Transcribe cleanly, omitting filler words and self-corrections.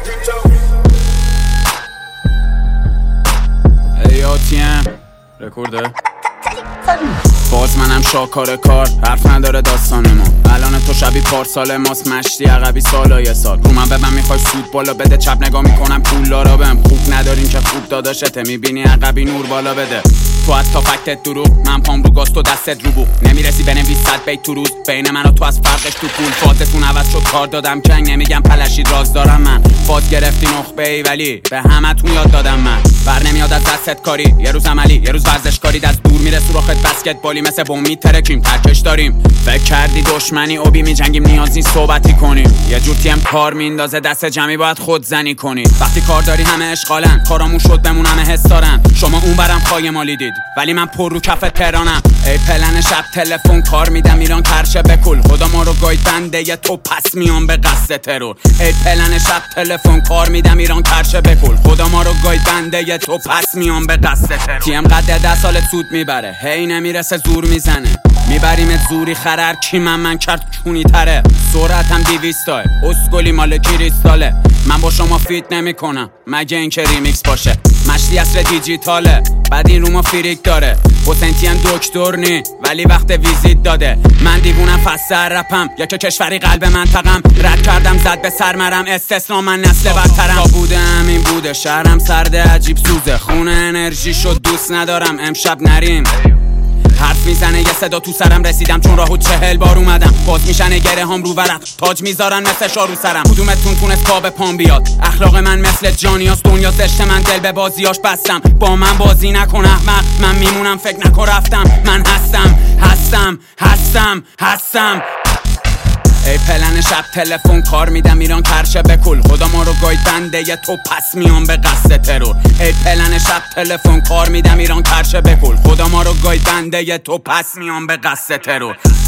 ای آتیم رکورده باز منم شاکار کار، حرف نداره داستان ما. الان تو شبی پارسال ماست، مشتی عقبی سالای سال. رو من ببن میخوای سود بالا بده، چپ نگاه میکنم پولدارا بهم خوب نداریم که خوب داداشته. میبینی عقبی نور بالا بده، تو از تا فکتت دروغ، من پام رو گاز تو دستت رو بو. نمیرسی بنویس 100 بیت تو روز، بین من و تو از فرقش تو پول. فازتون عوض شد کار دادم کنگ، نمیگم پلشید راز دارم من. فاز گرفتی نخبه ای ولی به همتون یاد دادم من. بر نمیاد از دستت کاری، یه روز عملی یه روز ورزشکاری. دست دور میره سوراخت بسکتبالی، مثل بم میترکیم ترکش داریم. فکر کردی دشمنی اوبی میجنگیم، نیاز نیست صحبتی کنیم. یه جور تیم کار میندازه دست جمعی باید خود زنی کنید. وقتی کار داری همه اشغالن، کارامون شد بمون همه حس دارن. شما اون برم خواهی مالی دید ولی من پر رو کف تهرانم. ای پلن شب تلفن کار میدم ایران کرشه بکل. خدا ما رو گاید بنده ی تو پس میام به قصد ترور. ای پلن شب تلفن کار میدم ایران کرشه بکل. خدا ما رو گاید بنده ی تو پس میام به قصد ترور. تیم قد 10 سال سود میبره، هی نمیرسه زور میزنه. میبریمت زوری خرر کی من کرد کونی تره. سرعتم 200 تای اسکولی مال کریستاله. من با شما فیت نمی کنم مگه این که ریمیکس باشه. مشتی اصر دیجیتاله بعد این رو ما فریک داره. حسینتی هم دکتر نی ولی وقت ویزیت داده. من دیوونم فسر رپم یا که کشوری قلب منطقم. رد کردم زد به سرمرم استثنا من نسل برترم. تا بودم این بوده شهرم سرده عجیب سوزه. خونه انرژی شد دوست ندارم امشب نریم. حرف میزنه یه صدا تو سرم، رسیدم چون راهو 40 بار اومدم. باز میشنه گره هم رو ورق، تاج میذارن مثل شارو سرم. کدومتون تونست پا به پام بیاد؟ اخلاق من مثل جانیاست، دنیا زشته من دل به بازیاش بستم. با من بازی نکن احمق، من میمونم فکر نکن رفتم. من هستم ای پلن شب تلفن کار میدم ایران کرشه بکل. خدا ما رو گاید بنده ی تو پس میام به قصد ترور. ای پلن شب تلفن کار میدم ایران کرشه بکل. خدا ما رو گاید بنده ی تو پس میام به قصد ترور.